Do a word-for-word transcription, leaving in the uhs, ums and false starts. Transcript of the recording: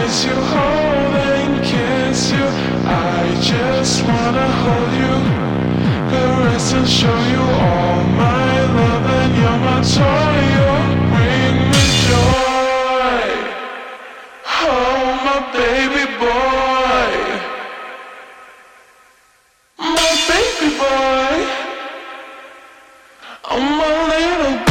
miss you, hold and kiss you. I just wanna hold you, caress and show you all my love, and you're my toy. You bring me joy. Oh, my baby boy, my baby boy, oh my little